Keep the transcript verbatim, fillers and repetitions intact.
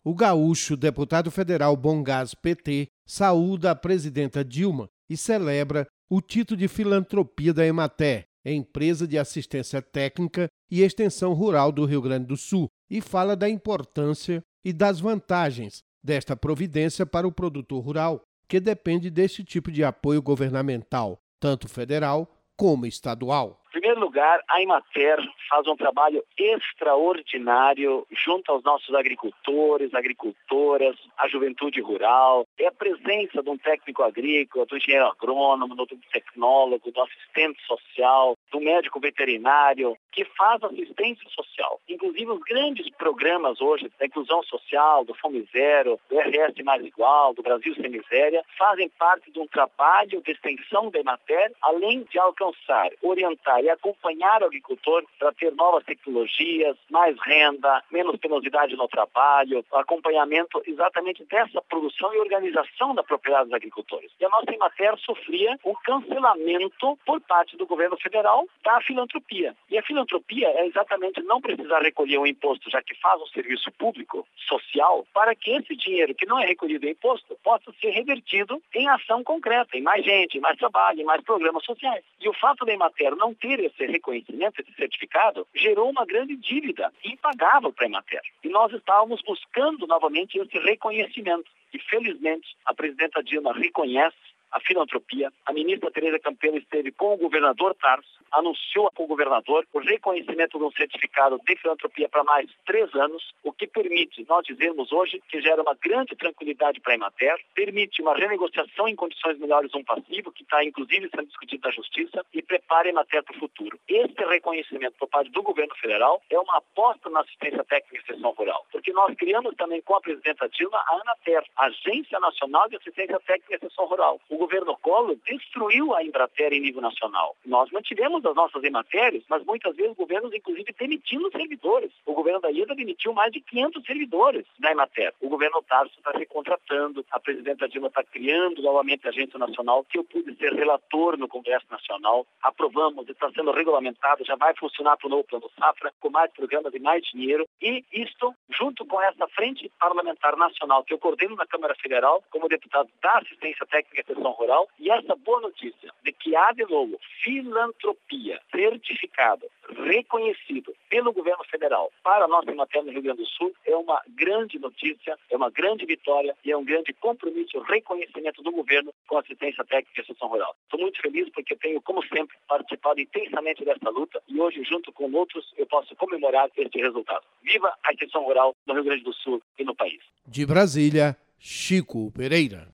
o gaúcho deputado federal Bongás P T saúda a presidenta Dilma e celebra o título de filantropia da Emater, empresa de assistência técnica e extensão rural do Rio Grande do Sul, e fala da importância e das vantagens desta providência para o produtor rural, que depende deste tipo de apoio governamental, tanto federal como estadual. Em primeiro lugar, a Emater faz um trabalho extraordinário junto aos nossos agricultores, agricultoras, a juventude rural. É a presença de um técnico agrícola, do engenheiro agrônomo, do tecnólogo, do assistente social, do médico veterinário, que faz assistência social. Inclusive, os grandes programas hoje da inclusão social, do Fome Zero, do R S Mais Igual, do Brasil Sem Miséria, fazem parte de um trabalho de extensão da Emater, além de alcançar, orientar e acompanhar o agricultor para ter novas tecnologias, mais renda, menos penosidade no trabalho, acompanhamento exatamente dessa produção e organização da propriedade dos agricultores. E a nossa Emater sofria um cancelamento por parte do governo federal da filantropia. E a filantropia é exatamente não precisar recolher um imposto, já que faz um serviço público, social, para que esse dinheiro que não é recolhido em imposto possa ser revertido em ação concreta, em mais gente, em mais trabalho, em mais programas sociais. E o fato da Emater não ter esse reconhecimento, esse certificado, gerou uma grande dívida impagável para a Emater. E nós estávamos buscando novamente esse reconhecimento. E felizmente a presidenta Dilma reconhece a filantropia. A ministra Tereza Campelo esteve com o governador Tarso, anunciou com o governador o reconhecimento de um certificado de filantropia para mais três anos, o que permite nós dizermos hoje que gera uma grande tranquilidade para a Emater, permite uma renegociação em condições melhores de um passivo, que está inclusive sendo discutido na Justiça, e prepara a Emater para o futuro. Este reconhecimento por parte do governo federal é uma aposta na assistência técnica e extensão rural, porque nós criamos também com a presidenta Dilma a ANATER, Agência Nacional de Assistência Técnica e Extensão Rural. O governo Collor destruiu a Embrater em nível nacional. Nós mantivemos as nossas Emateres, mas muitas vezes governos, inclusive, demitindo servidores. O governo da Ilha demitiu mais de quinhentos servidores da Emater. O governo Tarso está recontratando, a presidenta Dilma está criando novamente a Agência Nacional, que eu pude ser relator no Congresso Nacional. Aprovamos, está sendo regulamentado, já vai funcionar para o novo Plano Safra, com mais programas e mais dinheiro. E isto, junto com essa frente parlamentar nacional, que eu coordeno na Câmara Federal, como deputado da Assistência Técnica e Extensão Rural, e essa boa notícia de que há de novo filantropia certificado, reconhecido pelo governo federal para a nossa Emater no Rio Grande do Sul é uma grande notícia, é uma grande vitória e é um grande compromisso, reconhecimento do governo com a assistência técnica e extensão rural. Estou muito feliz porque tenho, como sempre, participado intensamente dessa luta e hoje, junto com outros, eu posso comemorar este resultado. Viva a extensão rural no Rio Grande do Sul e no país. De Brasília, Chico Pereira.